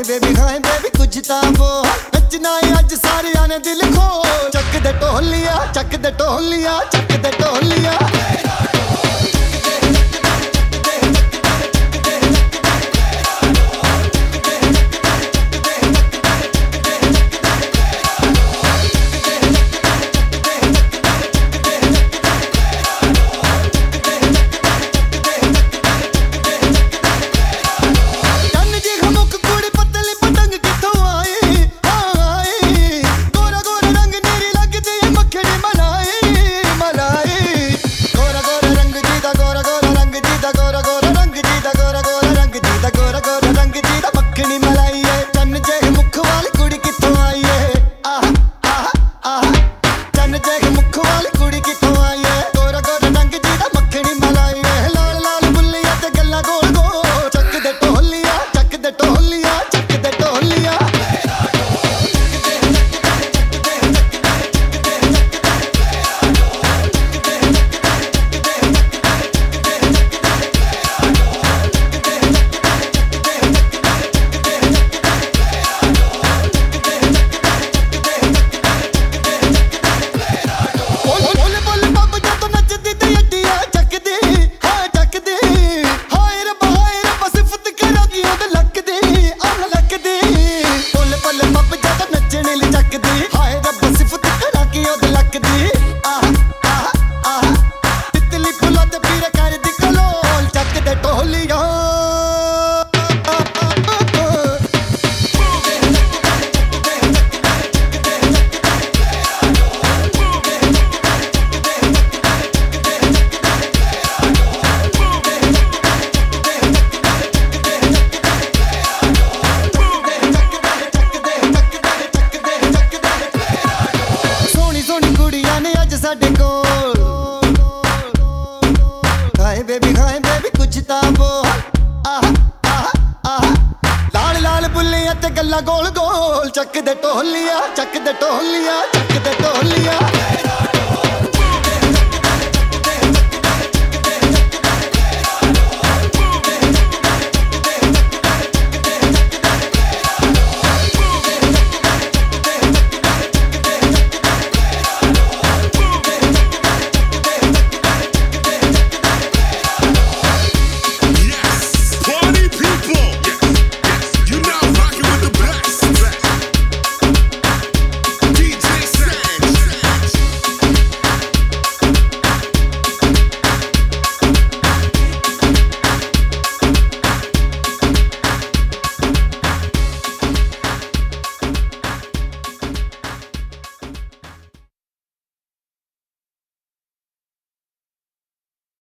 hi baby कुछ ता वो नचना है अज सारियां ने दिल खो चक दे ढोलिया चक दे ढोलिया चक दे ढोलिया साडे कोल हाय बेबी कुछ ता वो लाल लाल बुल्लियां ते गल्ला गोल गोल चक दे ढोलिया चक दे ढोलिया चक दे ढोलिया